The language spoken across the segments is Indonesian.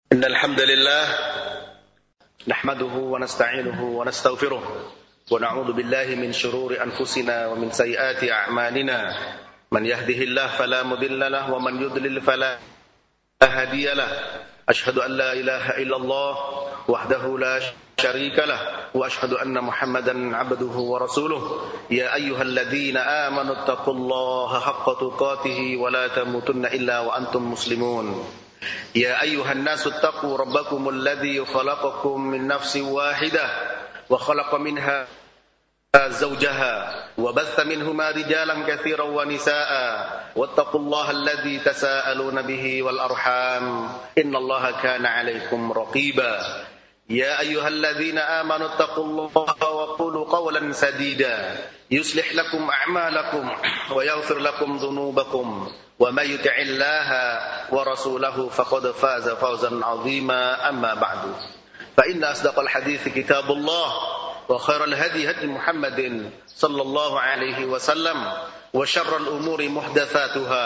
إن الحمد لله نحمده ونستعينه ونستغفره ونعوذ بالله من شرور أنفسنا ومن سيئات أعمالنا من يهده الله فلا مضل له ومن يضلل فلا هادي له أشهد أن لا إله إلا الله وحده لا شريك له وأشهد أن محمدا عبده ورسوله يا أيها الذين آمنوا اتقوا الله حق تقاته ولا تموتن إلا وأنتم مسلمون يا أيها الناس اتقوا ربكم الذي خلقكم من نفس واحدة وخلق منها زوجها وبث منهما رجالا كثيرا ونساء واتقوا الله الذي تساءلون به والأرحام إن الله كان عليكم رقيبا يا أيها الذين آمنوا اتقوا الله وقولوا قولا سديدا يصلح لكم أعمالكم ويغفر لكم ذنوبكم وما يطع الله ورسوله فقد فاز فوزا عظيما أما بعد فإن أصدق الحديث كتاب الله وخير الهدي هدي محمد صلى الله عليه وسلم وشر الأمور محدثاتها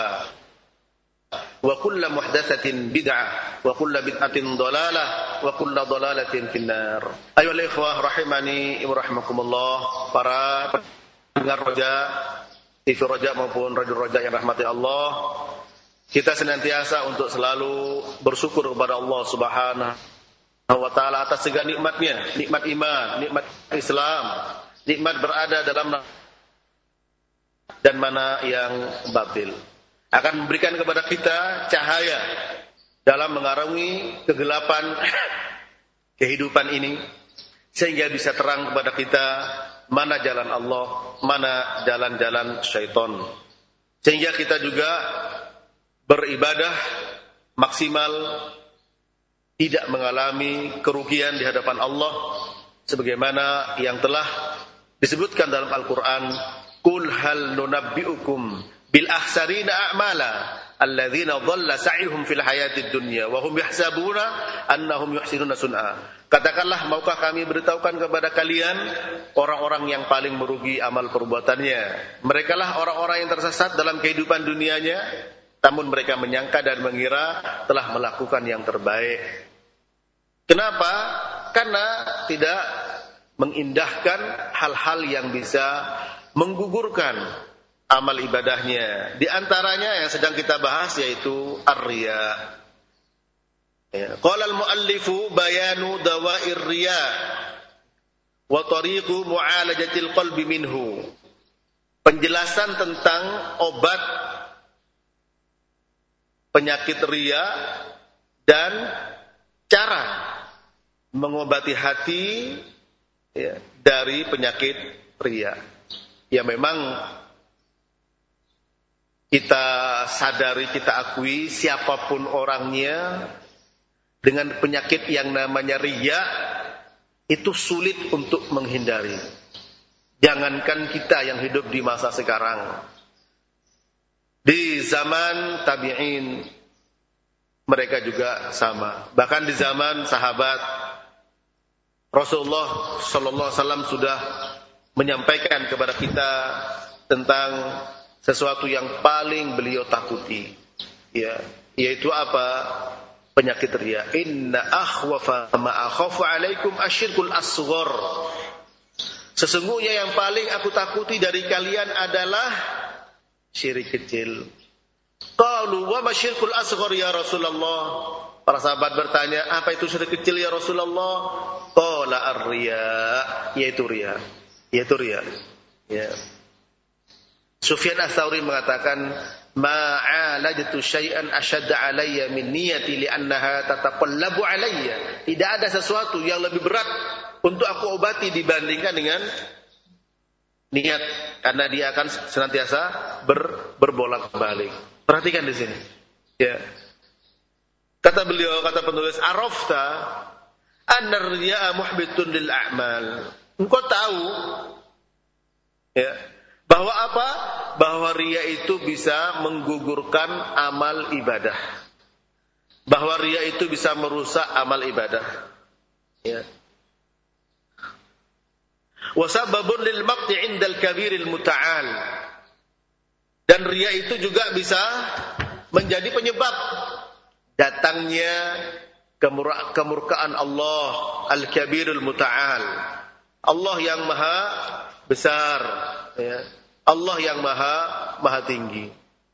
وكل محدثة بدعة وكل بدعة ضلالة وكل ضلالة في النار أيها الإخوة rahimani wa rahimakumullah, para pendengar Roja, TV Roja maupun Radio Roja yang rahmati Allah, kita senantiasa untuk selalu bersyukur kepada Allah Subhanahu wa ta'ala atas segala nikmatnya, nikmat iman, nikmat Islam, nikmat berada dalam dan mana yang batil, akan memberikan kepada kita cahaya dalam mengarungi kegelapan kehidupan ini, sehingga bisa terang kepada kita mana jalan Allah, mana jalan-jalan syaitan, sehingga kita juga beribadah maksimal, tidak mengalami kerugian di hadapan Allah, sebagaimana yang telah disebutkan dalam Al-Quran, Qul hal nunabbi'ukum bil akhsarina a'mala alladzina dhalla sa'yuhum fil hayatid dunya wa hum yahsabuna annahum yuhsinuna sun'a. Katakanlah, maukah kami beritahukan kepada kalian orang-orang yang paling merugi amal perbuatannya? Merekalah orang-orang yang tersesat dalam kehidupan dunianya, namun mereka menyangka dan mengira telah melakukan yang terbaik. Kenapa? Karena tidak mengindahkan hal-hal yang bisa menggugurkan amal ibadahnya. Di antaranya yang sedang kita bahas yaitu ar-riya. Qala al-muallifu bayanu dawa'ir riya wa tariqu mu'alajatil qalbi minhu. Penjelasan tentang obat penyakit riya dan cara mengobati hati dari penyakit riya. Ya, memang kita sadari, kita akui, siapapun orangnya dengan penyakit yang namanya riya itu sulit untuk menghindari. Jangankan kita yang hidup di masa sekarang, di zaman tabi'in mereka juga sama. Bahkan di zaman sahabat, Rasulullah sallallahu alaihi wasallam sudah menyampaikan kepada kita tentang sesuatu yang paling beliau takuti, yaitu apa? Penyakit riya. Inna akhwafa ma akhafu alaikum asyirkul asghar. Sesungguhnya yang paling aku takuti dari kalian adalah syirik kecil. Qalu wa ma syirkul asghar ya Rasulullah? Para sahabat bertanya, apa itu syirik kecil ya Rasulullah? Qala ar-riya, yaitu riya. Yaitu riya. Ya. Sufyan Ats-Tsauri mengatakan, ma'alajtu syai'an asyadda 'alayya min niyati li'annaha tataqallabu 'alayya. Tidak ada sesuatu yang lebih berat untuk aku obati dibandingkan dengan niat, karena dia akan senantiasa berbolak-balik. Perhatikan di sini. Ya. Kata beliau, kata penulis, arafta anna ar-riya'a muhbitun lil a'mal. Engkau tahu bahwa apa? Bahwa riya itu bisa menggugurkan amal ibadah. Bahwa riya itu bisa merusak amal ibadah. Wa sababun lil maqti 'indal kabiril muta'al. Dan riya itu juga bisa menjadi penyebab datangnya kemurkaan Allah Al-Kabirul Muta'al. Allah yang maha besar, ya. Allah yang maha tinggi.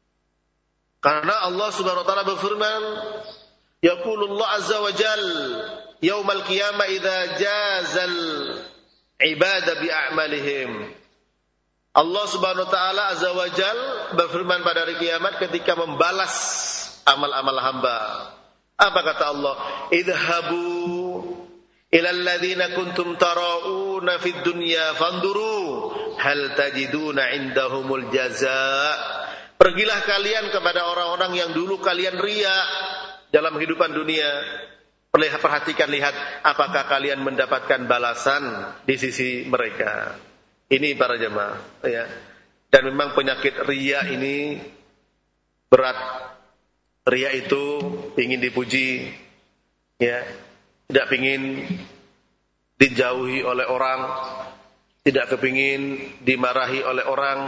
Karena Allah Subhanahu wa taala berfirman, yaqulullah azza wa jal yaumal qiyamah idza jazal ibada bi a'malihim. Allah Subhanahu wa taala azza wa jal berfirman pada hari kiamat ketika membalas amal-amal hamba. Apa kata Allah? Idhabu ilal ladzina kuntum tara'una fid dunya fanduru hal tajiduna indahumul jazaa. Pergilah kalian kepada orang-orang yang dulu kalian riya dalam kehidupan dunia. Perhatikan, lihat apakah kalian mendapatkan balasan di sisi mereka. Ini para jemaah, ya. Dan memang penyakit riya ini berat. Riya itu ingin dipuji, ya. Tidak ingin dijauhi oleh orang, tidak kepingin dimarahi oleh orang,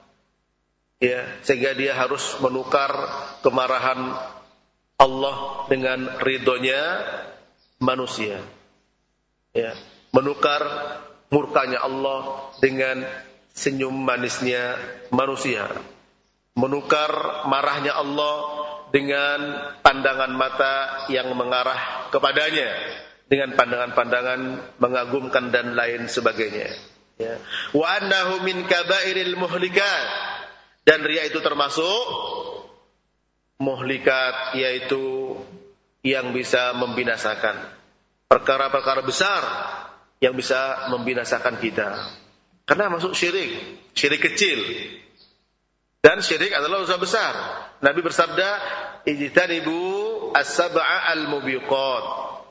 ya, sehingga dia harus menukar kemarahan Allah dengan ridhonya manusia, ya, menukar murkanya Allah dengan senyum manisnya manusia, menukar marahnya Allah dengan pandangan mata yang mengarah kepadanya, dengan pandangan-pandangan mengagumkan dan lain sebagainya, ya. Wa annahu min kabairil muhlikat, dan riya itu termasuk muhlikat, yaitu yang bisa membinasakan, perkara-perkara besar yang bisa membinasakan kita. Karena masuk syirik kecil, dan syirik adalah dosa besar. Nabi bersabda, ijtanibu as-sab'a al-mubiqat.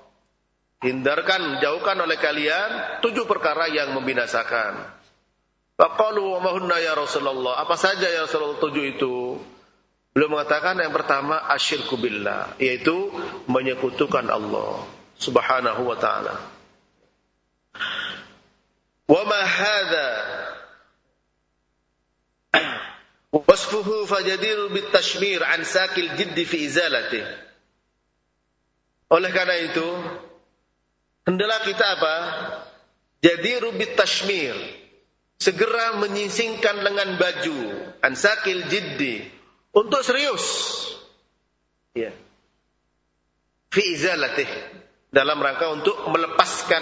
Hindarkan, jauhkan oleh kalian 7 perkara yang membinasakan. Faqalu wa ma hunna ya Rasulullah? Apa saja ya Rasulullah 7 itu? Beliau mengatakan yang pertama asyirku billah, yaitu menyekutukan Allah Subhanahu wa taala. Wa ma hadza wasfuhu fajadiru bitashmir an sakil jiddi fi izalati. Oleh karena itu, hendaklah kita apa? Jadiru bitashmir, segera menyisingkan lengan baju, an sakil jiddi, untuk serius, ya, fi izalatih, dalam rangka untuk melepaskan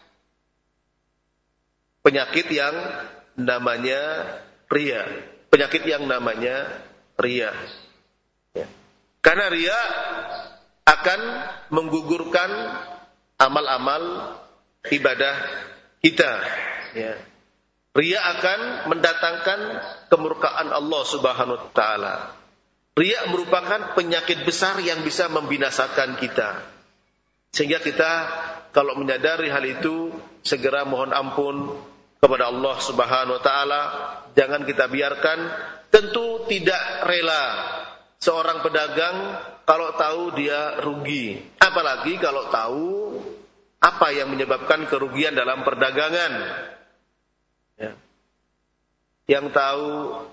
penyakit yang namanya riya, penyakit yang namanya riya, ya. Karena riya akan menggugurkan amal-amal ibadah kita, ya. Riya akan mendatangkan kemurkaan Allah Subhanahu wa taala. Riya merupakan penyakit besar yang bisa membinasakan kita. Sehingga kita kalau menyadari hal itu, segera mohon ampun kepada Allah Subhanahu wa taala. Jangan kita biarkan. Tentu tidak rela seorang pedagang kalau tahu dia rugi. Apalagi kalau tahu apa yang menyebabkan kerugian dalam perdagangan, ya. Yang tahu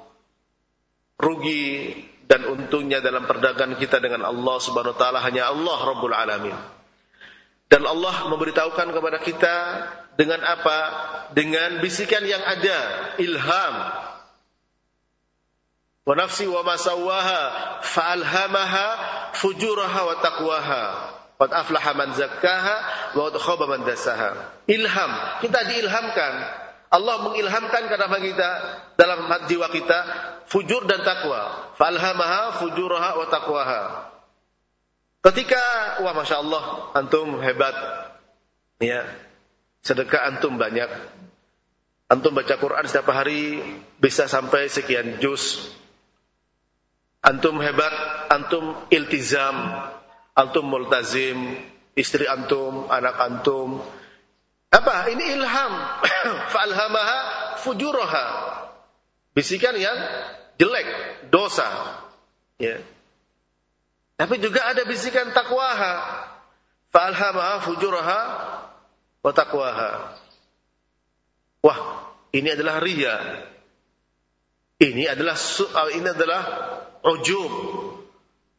rugi dan untungnya dalam perdagangan kita dengan Allah Subhanahu wa taala hanya Allah Rabbul Alamin. Dan Allah memberitahukan kepada kita dengan apa? Dengan bisikan yang ada, ilham. Wa nafsi wa ma sawwaha fa'alhamaha fujuraha wa taqwaha. Qad aflaha man zakkaha wa qad khaba man dassaha. Ilham, kita diilhamkan. Allah mengilhamkan kepada kita dalam jiwa kita fujur dan takwa. Falhamaha fujuraha wa taqwaha. Ketika, wah masya Allah, antum hebat, ya, sedekah antum banyak, antum baca Quran setiap hari bisa sampai sekian juz, antum hebat, antum iltizam, antum multazim, istri antum, anak antum. Apa? Ini ilham. Fa'alhamaha fujuraha. Bisikan yang jelek, dosa, ya. Tapi juga ada bisikan takwaha. Fa'alhamaha fujuraha wa taqwaha. Wah, ini adalah riya. Ini adalah ujub.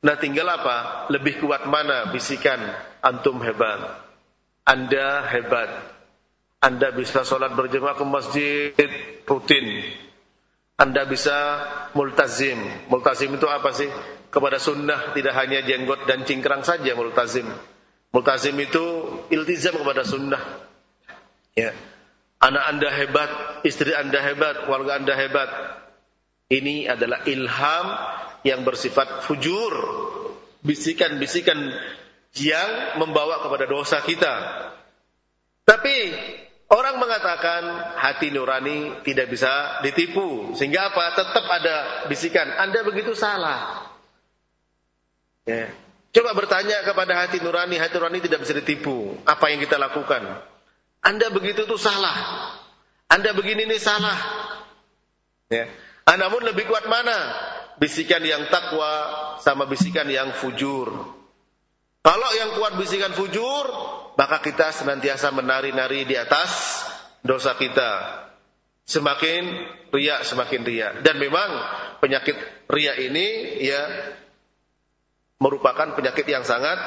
Nah tinggal apa? Lebih kuat mana bisikan antum hebat, Anda hebat, Anda bisa sholat berjamaah ke masjid rutin, Anda bisa multazim. Multazim itu apa sih? Kepada sunnah, tidak hanya jenggot dan cingkrang saja multazim. Multazim itu iltizam kepada sunnah. Ya. Anak Anda hebat, istri Anda hebat, keluarga Anda hebat. Ini adalah ilham yang bersifat fujur, bisikan-bisikan yang membawa kepada dosa kita. Tapi orang mengatakan hati nurani tidak bisa ditipu, sehingga apa? Tetap ada bisikan, Anda begitu salah. Ya. Coba bertanya kepada hati nurani tidak bisa ditipu. Apa yang kita lakukan? Anda begitu tuh salah. Anda begini nih salah. Ya. Namun lebih kuat mana? Bisikan yang takwa sama bisikan yang fujur. Kalau yang kuat bisikan fujur, maka kita senantiasa menari-nari di atas dosa kita. Semakin riya, semakin riya. Dan memang penyakit riya ini ya merupakan penyakit yang sangat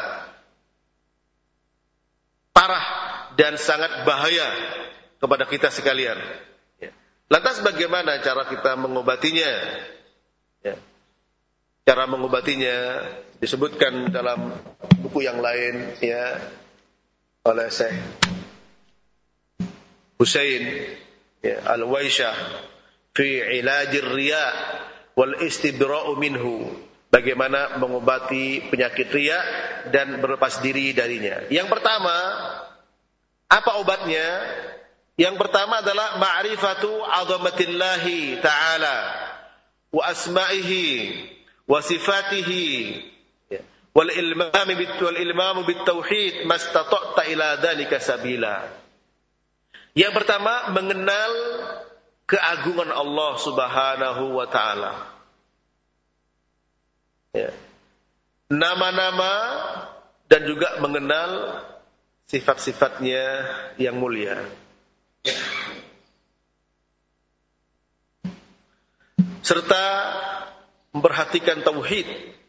parah dan sangat bahaya kepada kita sekalian. Lantas bagaimana cara kita mengobatinya? Ya. Cara mengobatinya disebutkan dalam buku yang lain ya oleh Syekh Husain ya, Al-Waisyah fi ilajir riya wal istibra'u minhu. Bagaimana mengobati penyakit riya dan berlepas diri darinya. Yang pertama, apa obatnya? Yang pertama adalah ma'rifatu 'azamatillahi ta'ala wa asma'ihi wa sifatihi wal ilmamu bit tauhid mastata'ta ila dzalika sabila. Yang pertama, mengenal keagungan Allah Subhanahu wa taala. Ya. Nama-nama dan juga mengenal sifat-sifatnya yang mulia. Serta memperhatikan tauhid.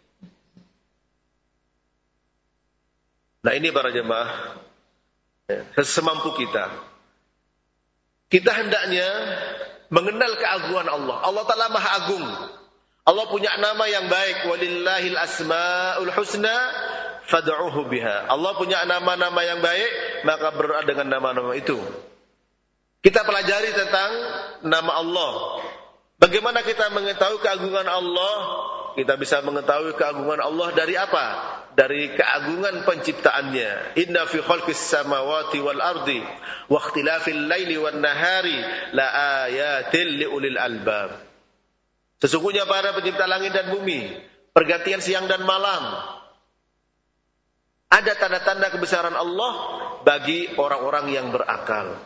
Nah ini para jemaah, semampu kita. Kita hendaknya mengenal keagungan Allah. Allah Ta'ala Maha Agung. Allah punya nama yang baik. Walillahil asma'ul husna fad'uhu biha. Allah punya nama-nama yang baik, maka berdoa dengan nama-nama itu. Kita pelajari tentang nama Allah. Bagaimana kita mengetahui keagungan Allah? Kita bisa mengetahui keagungan Allah dari apa? Dari keagungan penciptaannya. Inna fi khalqis samawati wal ardi wa ikhtilafil laili wan nahari la ayatil liulil albab. Sesungguhnya pada pencipta langit dan bumi, pergantian siang dan malam, ada tanda-tanda kebesaran Allah bagi orang-orang yang berakal.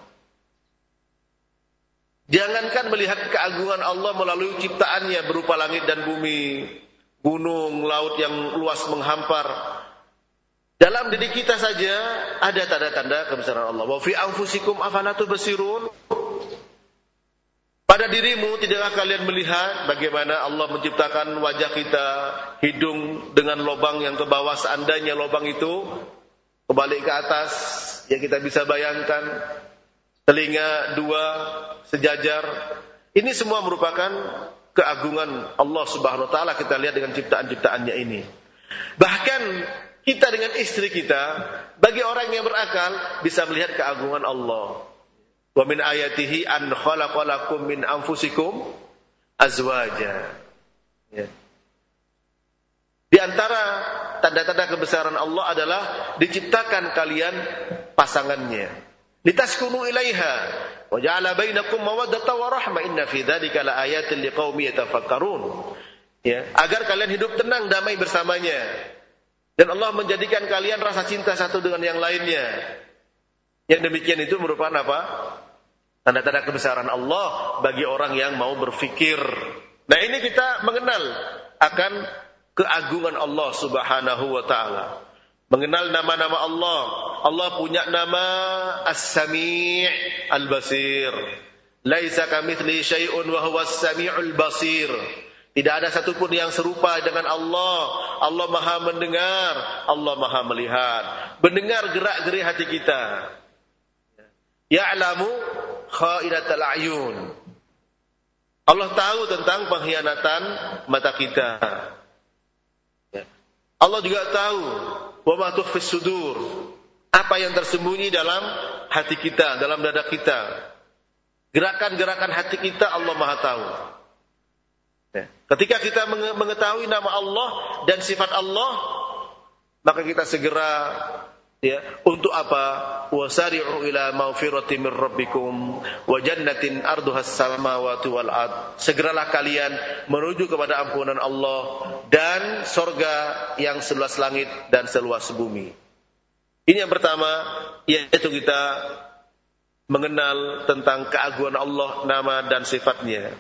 Jangankan melihat keagungan Allah melalui ciptaannya berupa langit dan bumi, gunung, laut yang luas menghampar. Dalam diri kita saja ada tanda-tanda kebesaran Allah. Wa fi anfusikum afala tubsirun? Pada dirimu tidakkah kalian melihat bagaimana Allah menciptakan wajah kita, hidung dengan lubang yang ke bawah, seandainya lubang itu kebalik ke atas, ya kita bisa bayangkan. Telinga dua sejajar. Ini semua merupakan keagungan Allah Subhanahu wa taala, kita lihat dengan ciptaan-ciptaannya ini. Bahkan kita dengan istri kita, bagi orang yang berakal bisa melihat keagungan Allah. Wa min ayatihi an khalaqalakum min anfusikum azwaja. Ya. Di antara tanda-tanda kebesaran Allah adalah diciptakan kalian pasangannya. Litaskunu ilaiha wa ja'ala bainakum mawaddatan wa rahmah inna fi dzalika laayatin liqaumin yatafakkarun. Ya, agar kalian hidup tenang damai bersamanya. Dan Allah menjadikan kalian rasa cinta satu dengan yang lainnya. Yang demikian itu merupakan apa? Tanda-tanda kebesaran Allah bagi orang yang mau berfikir. Nah, ini kita mengenal akan keagungan Allah Subhanahu wa taala. Mengenal nama-nama Allah. Allah punya nama As-Sami' Al-Basir. Laisa kamitslihi syai'un wa huwas Sami'ul Basir. Tidak ada satupun yang serupa dengan Allah. Allah Maha mendengar, Allah Maha melihat. Mendengar gerak-gerik hati kita. Ya'lamu kha'inatal a'yun. Allah tahu tentang pengkhianatan mata kita. Allah juga tahu wa ma tukhfis sudur, apa yang tersembunyi dalam hati kita, dalam dada kita. Gerakan-gerakan hati kita Allah Maha tahu. Ketika kita mengetahui nama Allah dan sifat Allah, maka kita segera untuk apa? Wasari'u ila maghfirati min rabbikum wa jannatin arduhas samawati wal ard. Segeralah kalian menuju kepada ampunan Allah dan surga yang seluas langit dan seluas bumi. Ini yang pertama, yaitu kita mengenal tentang keagungan Allah, nama dan sifatnya.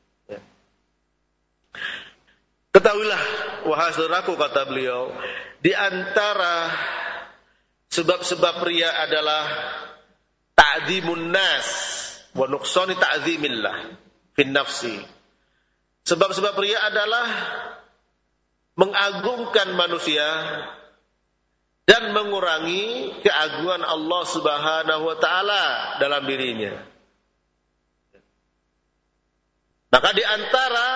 Ketahuilah, wahai saudaraku, kata beliau, di antara sebab-sebab riya adalah ta'zimun nas wa nuqsani ta'zimillah fin nafsi. Sebab-sebab riya adalah mengagungkan manusia dan mengurangi keagungan Allah Subhanahu wa taala dalam dirinya. Maka di antara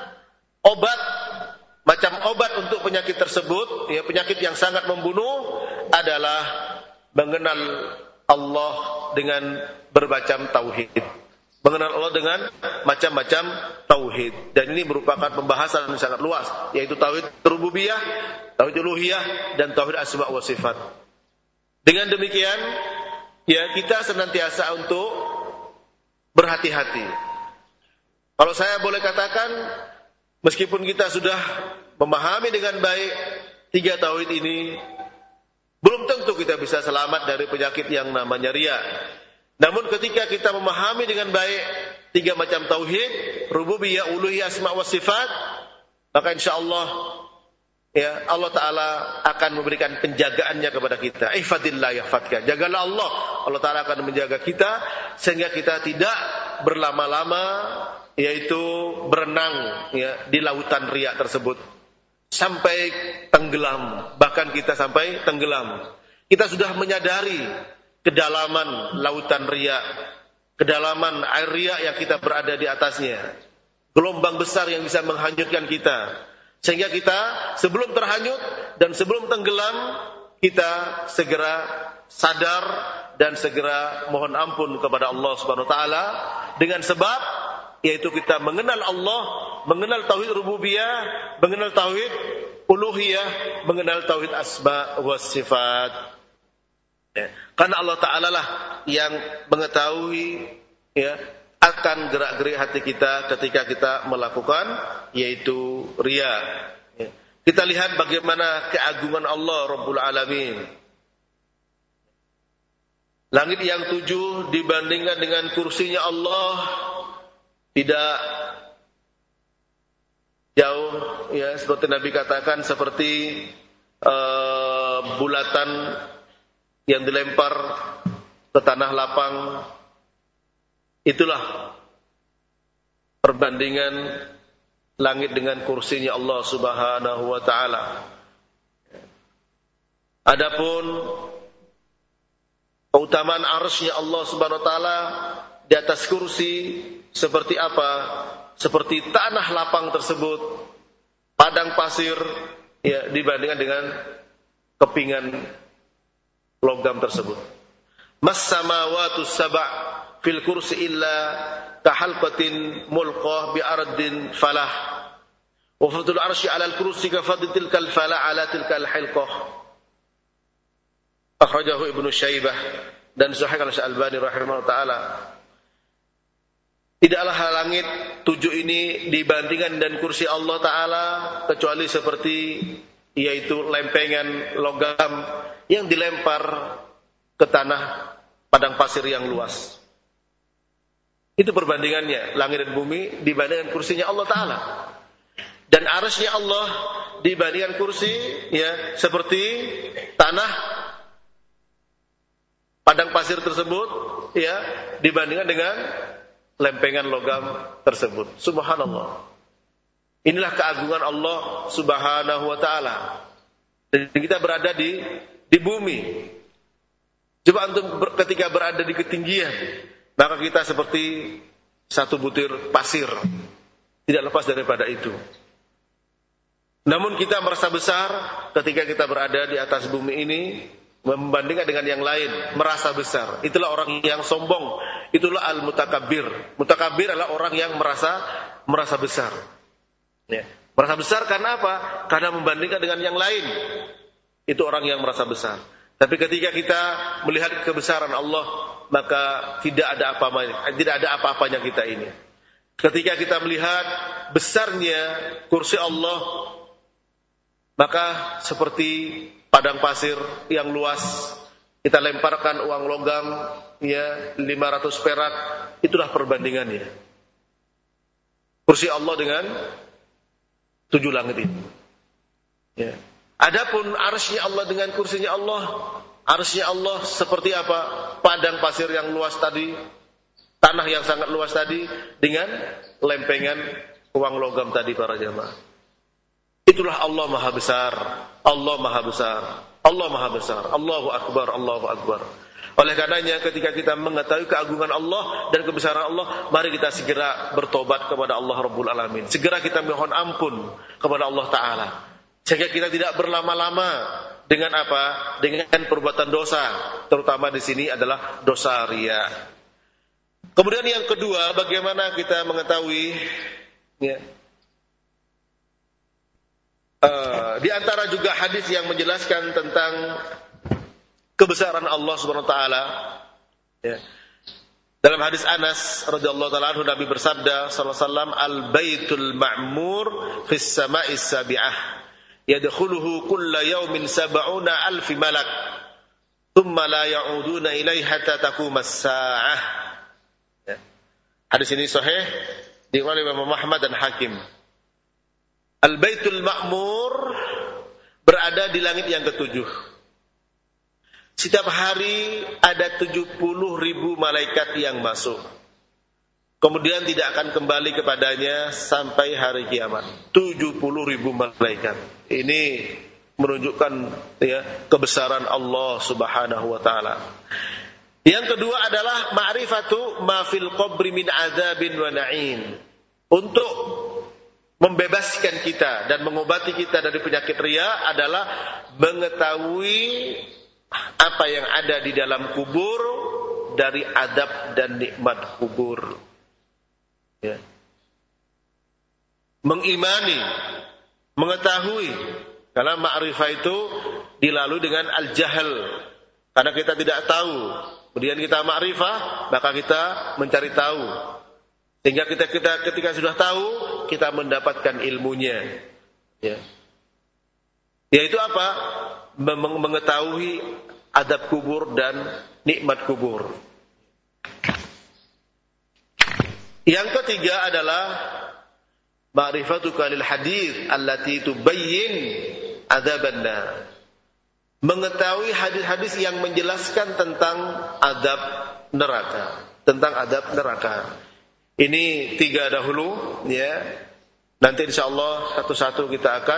macam obat untuk penyakit tersebut, penyakit yang sangat membunuh, adalah mengenal Allah dengan bermacam tauhid. Mengenal Allah dengan macam-macam tauhid. Dan ini merupakan pembahasan yang sangat luas, yaitu tauhid rububiyah, tauhid uluhiyah, dan tauhid asma wa sifat. Dengan demikian, kita senantiasa untuk berhati-hati. Kalau saya boleh katakan, meskipun kita sudah memahami dengan baik 3 tauhid ini, belum tentu kita bisa selamat dari penyakit yang namanya riya. Namun ketika kita memahami dengan baik 3 macam tauhid, rububiyah, uluhiyah, asma wa sifat, maka insyaallah Allah Ta'ala akan memberikan penjagaannya kepada kita. Ihfadillah yahfadka. Jagalah Allah. Allah Ta'ala akan menjaga kita sehingga kita tidak berlama-lama, yaitu berenang di lautan riya tersebut sampai tenggelam. Bahkan kita sampai tenggelam. Kita sudah menyadari kedalaman lautan riya, kedalaman air riya yang kita berada di atasnya, gelombang besar yang bisa menghanyutkan kita, sehingga kita sebelum terhanyut dan sebelum tenggelam, kita segera sadar dan segera mohon ampun kepada Allah Subhanahu wa taala dengan sebab yaitu kita mengenal Allah, mengenal tauhid rububiyah, mengenal tauhid uluhiyah, mengenal tauhid asma wa sifat. Karena Allah Ta'ala lah yang mengetahui akan gerak-gerik hati kita ketika kita melakukan yaitu riya. Kita lihat bagaimana keagungan Allah Rabbul Alamin. Langit yang 7 dibandingkan dengan kursinya Allah tidak jauh, seperti Nabi katakan, seperti bulatan yang dilempar ke tanah lapang. Itulah perbandingan langit dengan kursinya Allah Subhanahu wa taala. Adapun keutamaan arsy-Nya Allah Subhanahu wa taala di atas kursi seperti apa? Seperti tanah lapang tersebut, padang pasir, dibandingkan dengan kepingan logam tersebut. Mas samawatu sab'a fil kursi illa kahalqatin mulqah bi ardin falah. Wa fadlul arsy 'ala al-kursi ka fadli tilkal falah 'ala tilkal hilqah. Akhrajahu Ibnu Syaibah dan sahih Al-Albani rahimahullah taala. Tidaklah langit 7 ini dibandingkan dan kursi Allah Ta'ala kecuali seperti yaitu lempengan logam yang dilempar ke tanah padang pasir yang luas. Itu perbandingannya, langit dan bumi dibandingkan kursinya Allah Ta'ala. Dan arsy-Nya Allah dibandingkan kursi seperti tanah padang pasir tersebut dibandingkan dengan lempengan logam tersebut. Subhanallah. Inilah keagungan Allah Subhanahu wa taala. Dan kita berada di bumi. Coba antum ketika berada di ketinggian, maka kita seperti satu butir pasir. Tidak lepas daripada itu. Namun kita merasa besar ketika kita berada di atas bumi ini, membandingkan dengan yang lain, merasa besar. Itulah orang yang sombong. Itulah al-mutakabbir. Mutakabbir adalah orang yang merasa besar. Ya. Merasa besar karena apa? Karena membandingkan dengan yang lain. Itu orang yang merasa besar. Tapi ketika kita melihat kebesaran Allah, maka tidak ada apa-apanya kita ini. Ketika kita melihat besarnya kursi Allah, maka seperti padang pasir yang luas, kita lemparkan uang logam, ya 500 perak, itulah perbandingannya. Kursi Allah dengan 7 langit ini. Ya. Adapun arsy-Nya Allah dengan kursinya Allah, arsy-Nya Allah seperti apa? Padang pasir yang luas tadi, tanah yang sangat luas tadi, dengan lempengan uang logam tadi para jamaah. Itulah Allah Maha Besar, Allah Maha Besar, Allah Maha Besar, Allahu Akbar, Allahu Akbar. Oleh karenanya ketika kita mengetahui keagungan Allah dan kebesaran Allah, mari kita segera bertobat kepada Allah Rabbul Alamin. Segera kita mohon ampun kepada Allah Ta'ala. Sehingga kita tidak berlama-lama dengan apa? Dengan perbuatan dosa. Terutama di sini adalah dosa riya. Kemudian yang kedua, bagaimana kita mengetahui ya, di antara juga hadis yang menjelaskan tentang kebesaran Allah Subhanahu wa taala. Ya. Dalam hadis Anas radhiyallahu taala anhu, Nabi bersabda sallallahu alaihi wasallam, "Al-baitul ma'mur fis sama'is sabi'ah, yadkhuluhu kulla yawmin 70,000 malak, thumma la ya'uduna ilaihi hatta taqumas sa'ah." Ya. Hadis ini sahih diriwayatkan oleh Imam Ahmad dan Hakim. Al-baitul ma'mur berada di langit yang ketujuh. Setiap hari ada 70.000 malaikat yang masuk. Kemudian tidak akan kembali kepadanya sampai hari kiamat. 70.000 malaikat. Ini menunjukkan ya, kebesaran Allah Subhanahu wa taala. Yang kedua adalah ma'rifatu ma fil qabri min adzabin wa na'im. Untuk membebaskan kita dan mengobati kita dari penyakit riya adalah mengetahui apa yang ada di dalam kubur dari adab dan nikmat kubur. Ya. Mengimani, mengetahui. Karena ma'rifah itu dilalui dengan al-jahl. Karena kita tidak tahu. Kemudian kita ma'rifah, maka kita mencari tahu. Sehingga kita ketika sudah tahu, kita mendapatkan ilmunya. Ya. Yaitu apa? Mengetahui adab kubur dan nikmat kubur. Yang ketiga adalah ma'rifatuka lil hadits allati tubayyin adzaban nar. Mengetahui hadis-hadis yang menjelaskan tentang adab neraka, tentang adab neraka. Ini 3 dahulu ya. Nanti insyaallah satu-satu kita akan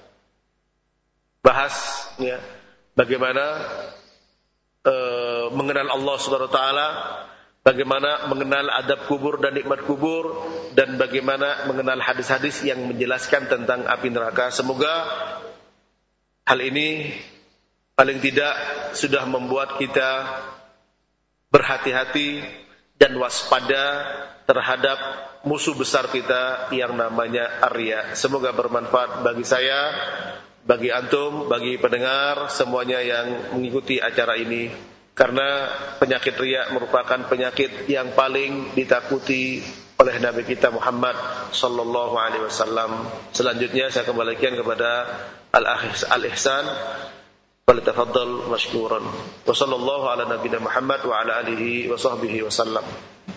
bahas ya, bagaimana mengenal Allah Subhanahu wa taala, bagaimana mengenal adab kubur dan nikmat kubur, dan bagaimana mengenal hadis-hadis yang menjelaskan tentang api neraka. Semoga hal ini paling tidak sudah membuat kita berhati-hati dan waspada terhadap musuh besar kita yang namanya riya. Semoga bermanfaat bagi saya, bagi antum, bagi pendengar semuanya yang mengikuti acara ini. Karena penyakit riya merupakan penyakit yang paling ditakuti oleh Nabi kita Muhammad sallallahu alaihi wasallam. Selanjutnya saya kembalikan kepada Al-Ihsan. Faltafaddal mashkuran. Wa sallallahu ala nabiyina Muhammad wa ala alihi wa sahbihi wasallam.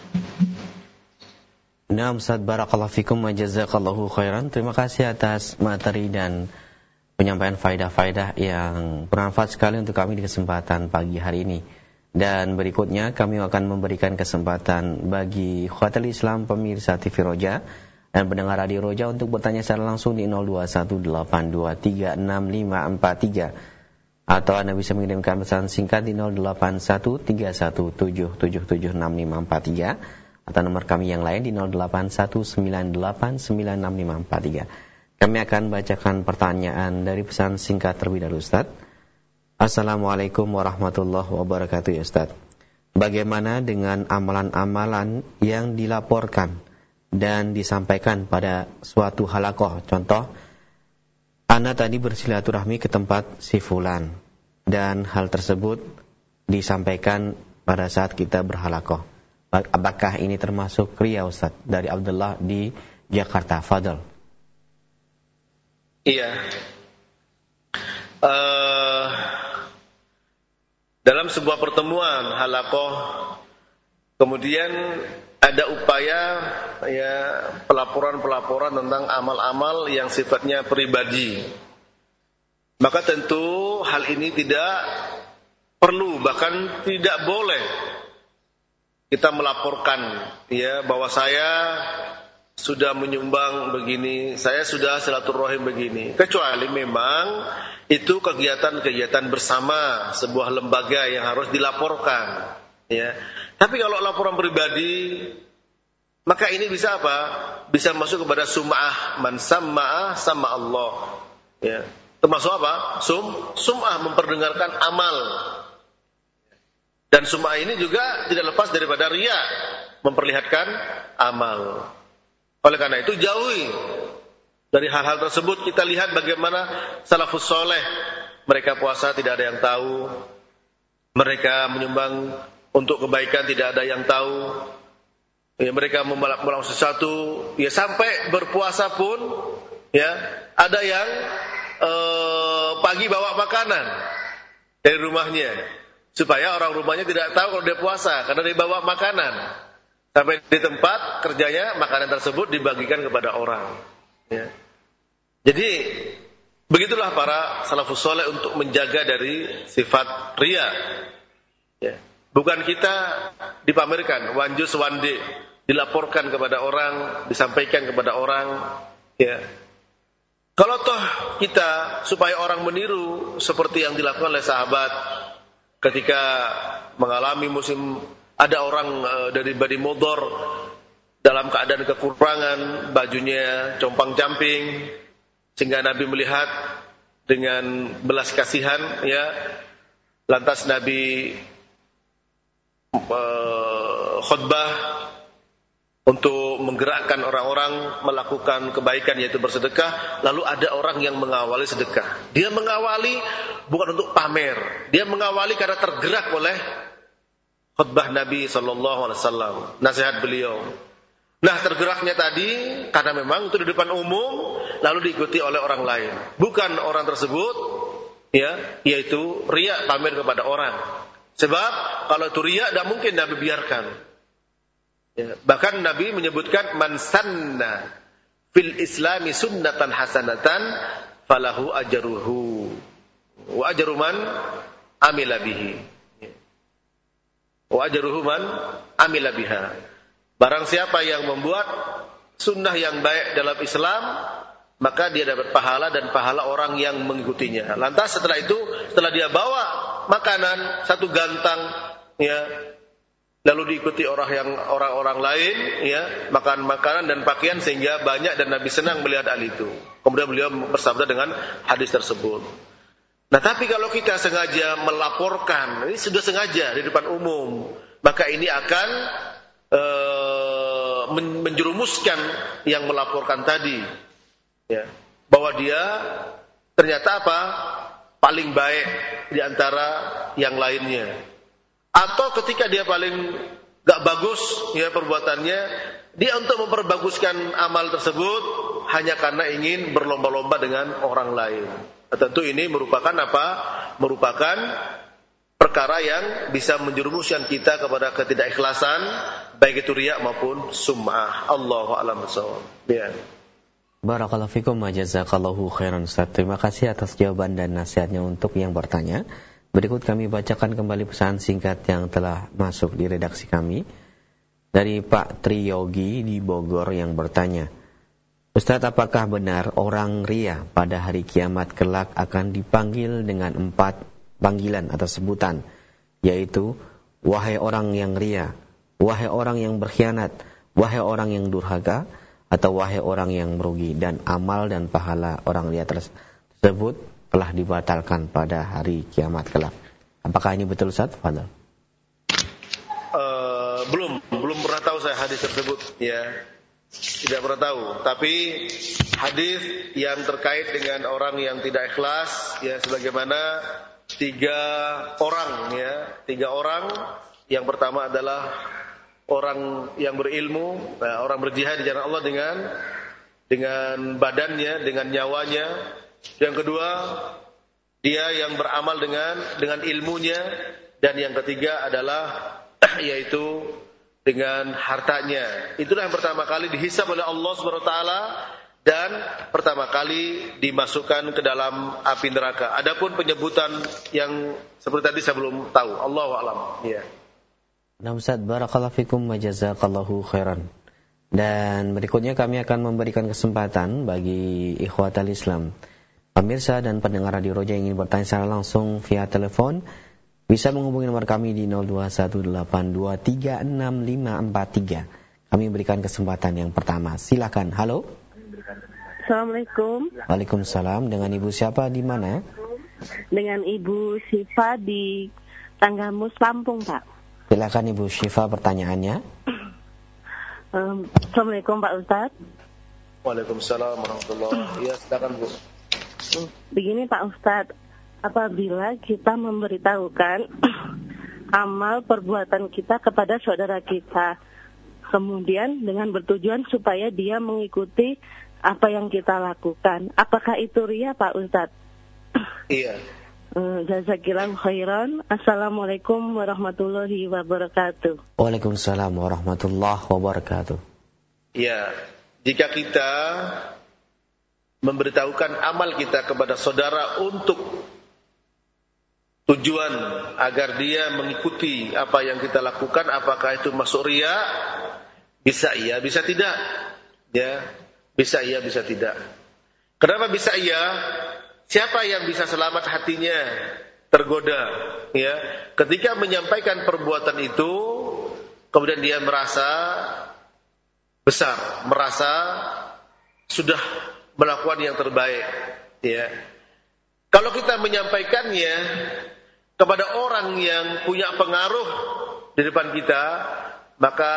Nah, Ustaz, barakallahu fikum wa jazakallahu khairan. Terima kasih atas materi dan penyampaian faedah-faedah yang bermanfaat sekali untuk kami di kesempatan pagi hari ini. Dan berikutnya kami akan memberikan kesempatan bagi Khawatul Islam pemirsa TV Roja Dan pendengar Radio Roja untuk bertanya secara langsung di 0218236543 atau Anda bisa mengirimkan pesan singkat di 081317776543 atau nomor kami yang lain di 0819896543. Kami akan bacakan pertanyaan dari pesan singkat terlebih dahulu, Ustaz. Assalamualaikum warahmatullahi wabarakatuh, ya Ustaz. Bagaimana dengan amalan-amalan yang dilaporkan dan disampaikan pada suatu halaqah? Contoh, Ana tadi bersilaturahmi ke tempat si fulan dan hal tersebut disampaikan pada saat kita berhalaqah. Apakah ini termasuk riya, Ustaz? Dari Abdullah di Jakarta. Fadal. Iya. Dalam sebuah pertemuan halaqah, kemudian ada upaya pelaporan tentang amal-amal yang sifatnya pribadi. Maka tentu hal ini tidak perlu, bahkan tidak boleh kita melaporkan bahwa saya sudah menyumbang begini, saya sudah silaturahim begini, kecuali memang itu kegiatan-kegiatan bersama sebuah lembaga yang harus dilaporkan. Tapi kalau laporan pribadi, maka ini bisa apa? Bisa masuk kepada sum'ah, man sam'ah sama Allah. Termasuk apa? Sum'ah, memperdengarkan amal. Dan sum'ah ini juga tidak lepas daripada riya, memperlihatkan amal. Oleh karena itu jauhi dari hal-hal tersebut. Kita lihat bagaimana salafus soleh, mereka puasa tidak ada yang tahu, mereka menyumbang untuk kebaikan tidak ada yang tahu, mereka melakukan sesuatu, sampai berpuasa pun, ada yang pagi bawa makanan dari rumahnya, supaya orang rumahnya tidak tahu kalau dia puasa, karena dia bawa makanan. Sampai di tempat kerjanya, makanan tersebut dibagikan kepada orang. Jadi, begitulah para salafus soleh untuk menjaga dari sifat riya. Bukan kita dipamerkan, one juice one day, dilaporkan kepada orang, disampaikan kepada orang. Kalau toh kita supaya orang meniru seperti yang dilakukan oleh sahabat ketika mengalami musim, ada orang dari Bani Mudhar dalam keadaan kekurangan, bajunya compang-camping, sehingga Nabi melihat dengan belas kasihan, lantas Nabi khutbah untuk menggerakkan orang-orang melakukan kebaikan, yaitu bersedekah. Lalu ada orang yang mengawali sedekah. Dia mengawali bukan untuk pamer, dia mengawali karena tergerak oleh khutbah Nabi SAW, nasihat beliau. Nah, tergeraknya tadi karena memang itu di depan umum, lalu diikuti oleh orang lain, bukan orang tersebut, yaitu riya, pamer kepada orang. Sebab kalau itu riya, tidak mungkin Nabi biarkan. Bahkan Nabi menyebutkan, man sanna fil islami sunnatan hasanatan falahu ajruhu wa ajru man amila bihi wa ajruhu man amila biha. Barang siapa yang membuat sunnah yang baik dalam Islam, maka dia dapat pahala dan pahala orang yang mengikutinya. Lantas setelah itu, setelah dia bawa makanan satu gantang, lalu diikuti orang-orang lain, makan makanan dan pakaian sehingga banyak, dan Nabi senang melihat hal itu. Kemudian beliau bersabda dengan hadis tersebut. Nah, tapi kalau kita sengaja melaporkan, ini sudah sengaja di depan umum, maka ini akan menjerumuskan yang melaporkan tadi, bahwa dia ternyata apa? Paling baik di antara yang lainnya. Atau ketika dia paling gak bagus perbuatannya, dia untuk memperbaguskan amal tersebut hanya karena ingin berlomba-lomba dengan orang lain. Tentu ini merupakan apa? Merupakan perkara yang bisa menjerumuskan kita kepada ketidakikhlasan, baik itu riya maupun sum'ah. Allahu a'lam bishawab. Barakallahu fikum wa jazakallahu khairan, Ustaz. Terima kasih atas jawaban dan nasihatnya untuk yang bertanya. Berikut kami bacakan kembali pesan singkat yang telah masuk di redaksi kami. Dari Pak Triyogi di Bogor yang bertanya, Ustaz, apakah benar orang ria pada hari kiamat kelak akan dipanggil dengan 4 panggilan atau sebutan, yaitu wahai orang yang ria, wahai orang yang berkhianat, wahai orang yang durhaka, atau wahai orang yang merugi, dan amal dan pahala orang ria tersebut telah dibatalkan pada hari kiamat kelak. Apakah ini betul, Ustaz? Fadhal. Belum pernah tahu saya hadis tersebut, ya. Tidak pernah tahu. Tapi hadis yang terkait dengan orang yang tidak ikhlas, ya, sebagaimana 3 orang, ya, 3 orang. Yang pertama adalah orang yang berilmu, orang berjihad di jalan Allah dengan badannya, dengan nyawanya. Yang kedua, dia yang beramal dengan ilmunya, dan yang ketiga adalah yaitu dengan hartanya. Itulah yang pertama kali dihisab oleh Allah SWT dan pertama kali dimasukkan ke dalam api neraka. Adapun penyebutan yang seperti tadi saya belum tahu. Allahu a'lam. Ya. Nah, Ustaz, barakallahu fikum wa jazakallahu khairan. Dan berikutnya kami akan memberikan kesempatan bagi ikhwatal Islam, pemirsa dan pendengar Radio Roja yang ingin bertanya secara langsung via telepon, bisa menghubungi nomor kami di 0218236543. Kami berikan kesempatan yang pertama. Silakan. Halo. Assalamualaikum. Waalaikumsalam. Dengan Ibu siapa, di mana? Dengan Ibu Syifa di Tanggamus, Lampung, Pak. Silakan Ibu Syifa, pertanyaannya. Assalamualaikum, Pak Ustadz. Waalaikumsalam warahmatullahi wabarakatuh. Ya, silakan, Bu. Begini, Pak Ustadz. Apabila kita memberitahukan amal perbuatan kita kepada saudara kita, kemudian dengan bertujuan supaya dia mengikuti apa yang kita lakukan, apakah itu riya, Pak Ustadz? Iya. Jazakillahu khairan. Assalamualaikum warahmatullahi wabarakatuh. Waalaikumsalam warahmatullahi wabarakatuh. Iya. Jika kita memberitahukan amal kita kepada saudara untuk tujuan agar dia mengikuti apa yang kita lakukan, apakah itu masuk riya? Bisa iya, bisa tidak. Ya, bisa iya, bisa tidak. Kenapa bisa iya? Siapa yang bisa selamat hatinya tergoda? Ya, ketika menyampaikan perbuatan itu, kemudian dia merasa besar, merasa sudah melakukan yang terbaik. Ya, kalau kita menyampaikannya kepada orang yang punya pengaruh di depan kita, maka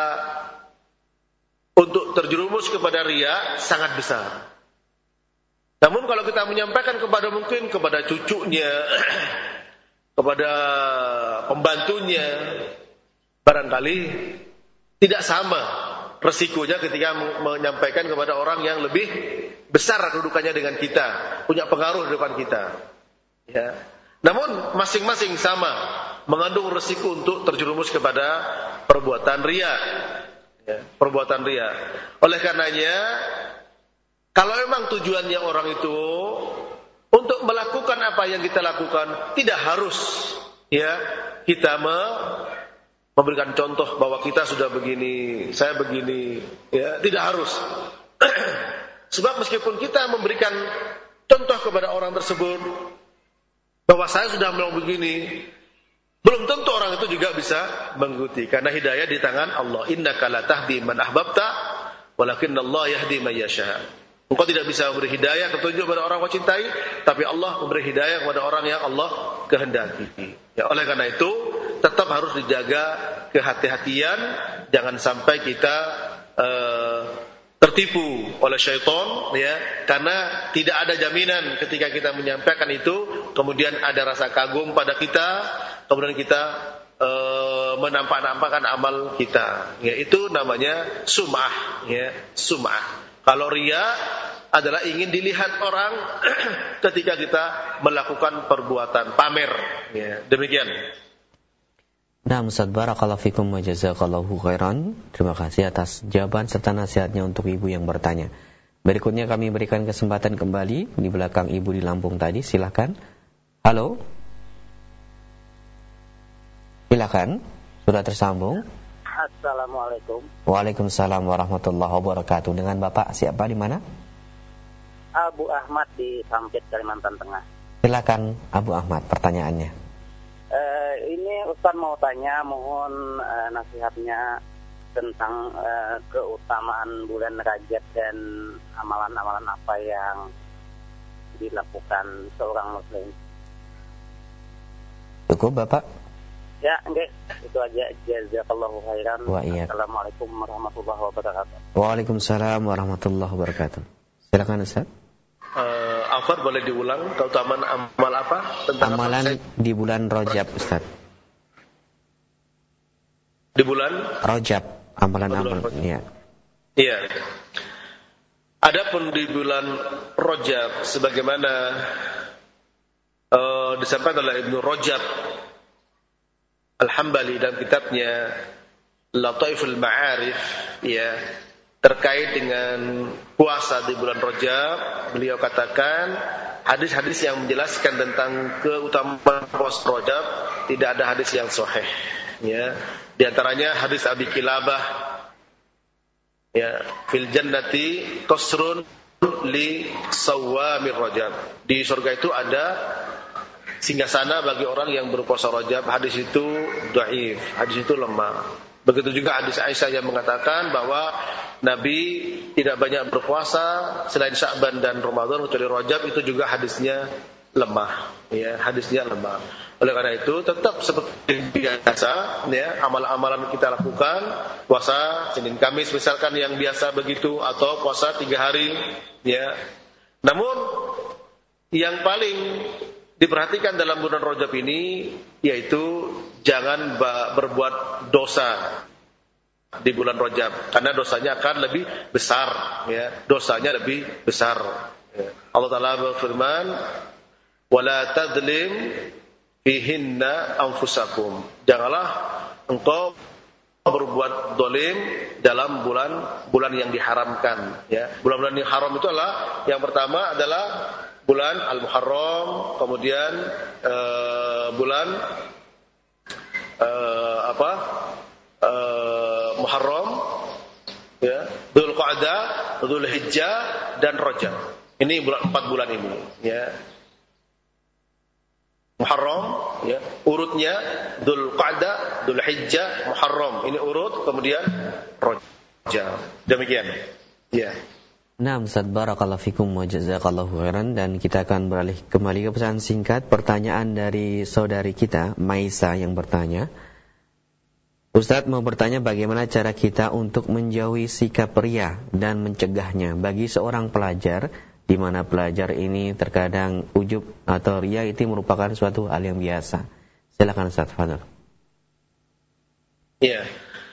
untuk terjerumus kepada riya sangat besar. Namun kalau kita menyampaikan mungkin kepada cucunya, kepada pembantunya, barangkali tidak sama resikonya ketika menyampaikan kepada orang yang lebih besar kedudukannya dengan kita, punya pengaruh di depan kita. Ya. Namun masing-masing sama mengandung resiko untuk terjerumus kepada perbuatan riya. Ya, perbuatan riya. Oleh karenanya, kalau memang tujuannya orang itu untuk melakukan apa yang kita lakukan, tidak harus ya kita memberikan contoh bahwa kita sudah begini, saya begini, ya, tidak harus. Sebab meskipun kita memberikan contoh kepada orang tersebut bahwa saya sudah melakukan begini, belum tentu orang itu juga bisa mengikuti, karena hidayah di tangan Allah. Innaka la tahdi man ahbabta walakinnallaha yahdi man yasha. Engkau tidak bisa memberi hidayah petunjuk kepada orang yang kau cintai, tapi Allah memberi hidayah kepada orang yang Allah kehendaki. Ya, oleh karena itu tetap harus dijaga kehati-hatian, jangan sampai kita tertipu oleh syaitan, ya, karena tidak ada jaminan ketika kita menyampaikan itu kemudian ada rasa kagum pada kita, kemudian kita menampak-nampakkan amal kita, ya, itu namanya sum'ah, ya, sum'ah. Kalau riya adalah ingin dilihat orang ketika kita melakukan perbuatan pamer, ya, demikian. Nah, Ustaz, barakallahu fikum wa jazakallahu khairan. Terima kasih atas jawaban serta nasihatnya untuk ibu yang bertanya. Berikutnya kami berikan kesempatan kembali di belakang ibu di Lampung tadi. Silakan. Halo. Silakan. Sudah tersambung. Assalamualaikum. Waalaikumsalam warahmatullahi wabarakatuh. Dengan Bapak siapa, di mana? Abu Ahmad di Sampit, Kalimantan Tengah. Silakan Abu Ahmad, pertanyaannya. Ini Ustaz mau tanya, mohon nasihatnya tentang keutamaan bulan Rajab dan amalan-amalan apa yang dilakukan seorang muslim. Cukup Bapak? Ya, enggak, itu aja. Jazakallahu khairan. Assalamualaikum warahmatullahi wabarakatuh. Waalaikumsalam warahmatullahi wabarakatuh. Silakan Ustaz. Afar, boleh diulang keutamaan amal apa? Tentang amalan apa? Di bulan Rajab Ustaz. Di bulan Rajab, amalan-amalan. Iya. Iya. Adapun di bulan Rajab sebagaimana disampaikan oleh Ibnu Rajab Al-Hambali dalam kitabnya Lataiful Ma'arif, ya, terkait dengan puasa di bulan Rajab, beliau katakan hadis-hadis yang menjelaskan tentang keutamaan puasa Rajab tidak ada hadis yang sahih, ya. Di antaranya hadis Abi Kilabah, ya, fil jannati qasrun li sawamir Rajab. Di surga itu ada singgasana bagi orang yang berpuasa Rajab. Hadis itu dhaif, hadis itu lemah. Begitu juga hadis Aisyah yang mengatakan bahwa Nabi tidak banyak berpuasa selain Sya'ban dan Ramadan kecuali Rajab, itu juga hadisnya lemah, ya, hadisnya lemah. Oleh karena itu tetap seperti biasa, ya, amalan-amalan kita lakukan, puasa Senin Kamis misalkan yang biasa begitu, atau puasa 3 hari, ya. Namun yang paling diperhatikan dalam bulan Rajab ini yaitu jangan berbuat dosa di bulan Rajab, karena dosanya akan lebih besar, ya, dosanya lebih besar, ya. Allah Ta'ala berfirman, wala tadlim fihinna anfusakum, janganlah engkau berbuat dolim dalam bulan yang diharamkan, ya. Bulan-bulan yang haram itu adalah, yang pertama adalah bulan Al-Muharram, kemudian bulan Muharram, ya, Dzulqa'dah, Dzulhijjah dan Rajab. Ini 4 bulan ini, ya. Muharram, ya, urutnya Dzulqa'dah, Dzulhijjah, Muharram. Ini urut, kemudian Rajab. Demikian. Ya. Nah, Ustaz, barakallahu fikum wa jazakallahu khairan. Dan kita akan beralih kembali ke pesan singkat. Pertanyaan dari saudari kita, Maisa, yang bertanya, Ustaz mau bertanya bagaimana cara kita untuk menjauhi sikap riya dan mencegahnya bagi seorang pelajar, di mana pelajar ini terkadang ujub atau riya itu merupakan suatu hal yang biasa. Silakan Ustaz Fadl. Iya.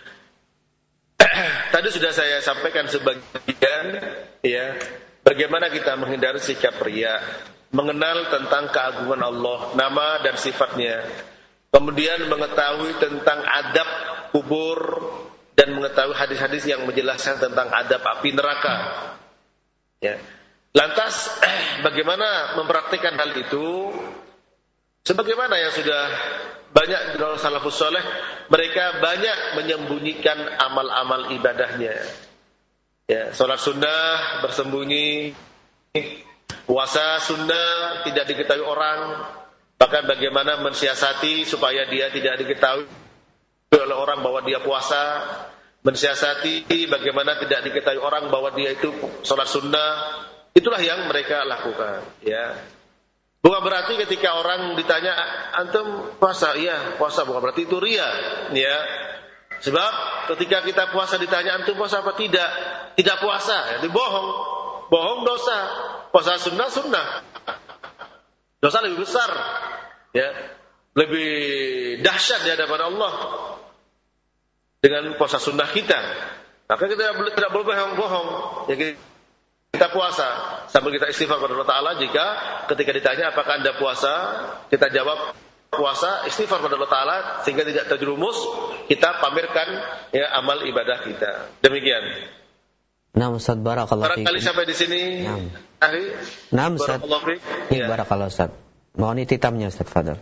Tadi sudah saya sampaikan sebagian, ya, bagaimana kita menghindari sikap riya, mengenal tentang keagungan Allah, nama dan sifatnya, kemudian mengetahui tentang adab kubur dan mengetahui hadis-hadis yang menjelaskan tentang adab api neraka, ya. Lantas bagaimana mempraktikkan hal itu? Sebagaimana yang sudah banyak dari salafus saleh, mereka banyak menyembunyikan amal-amal ibadahnya, ya, salat sunnah bersembunyi, puasa sunnah tidak diketahui orang, bahkan bagaimana mensiasati supaya dia tidak diketahui oleh orang bahwa dia puasa, mensiasati bagaimana tidak diketahui orang bahwa dia itu salat sunnah. Itulah yang mereka lakukan, ya. Bukan berarti ketika orang ditanya, antum puasa? Iya, puasa. Bukan berarti itu riya, ya. Sebab ketika kita puasa ditanya, antum puasa apa? Tidak. Tidak puasa, itu bohong. Bohong dosa. Puasa sunnah, sunnah. Dosa lebih besar, ya. Lebih dahsyat di hadapan Allah dengan puasa sunnah kita. Maka kita tidak boleh bohong. Ya, kita puasa sambil kita istighfar kepada Allah Ta'ala. Jika ketika ditanya apakah anda puasa, kita jawab puasa, istighfar kepada Allah Ta'ala, sehingga tidak terjerumus kita pamerkan, ya, amal ibadah kita. Demikian. Nah, Ustaz, barakallahu fiik. Barangkali sampai di sini. Nah, Ustaz. Ya. Barakallahu Ustaz. Mohon ititamnya Ustaz Fadl.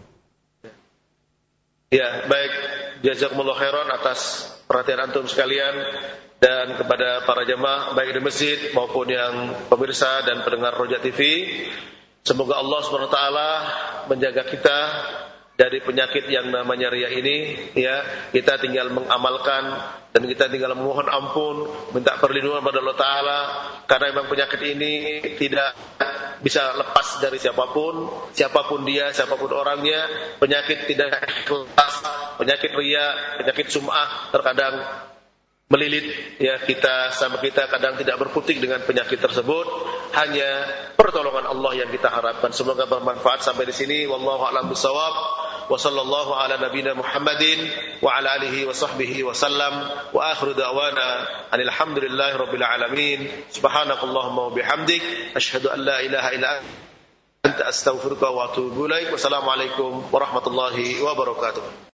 Ya, baik. Jazakumullah khairan atas perhatian antum sekalian. dan kepada para jemaah baik di masjid maupun yang pemirsa dan pendengar Roja TV. Semoga Allah SWT menjaga kita dari penyakit yang namanya riya ini, ya. Kita tinggal mengamalkan dan kita tinggal memohon ampun, minta perlindungan pada Allah Ta'ala, karena memang penyakit ini tidak bisa lepas dari siapapun dia, siapapun orangnya. Penyakit tidak ikhlas, penyakit riya, penyakit sum'ah terkadang melilit, ya, kita sama kita kadang tidak berkutik dengan penyakit tersebut. Hanya pertolongan Allah yang kita harapkan. Semoga bermanfaat sampai di sini. Wallahu a'lam bishawab. Wa sallallahu ala nabiyyina Muhammadin wa ala alihi wa sahbihi wa sallam. Wa akhiru da'wana alhamdulillahi rabbil alamin. Subhanakallahumma wa bihamdik asyhadu an la ilaha illa anta astaghfiruka wa atubu ilaik. Wassalamualaikum warahmatullahi wabarakatuh.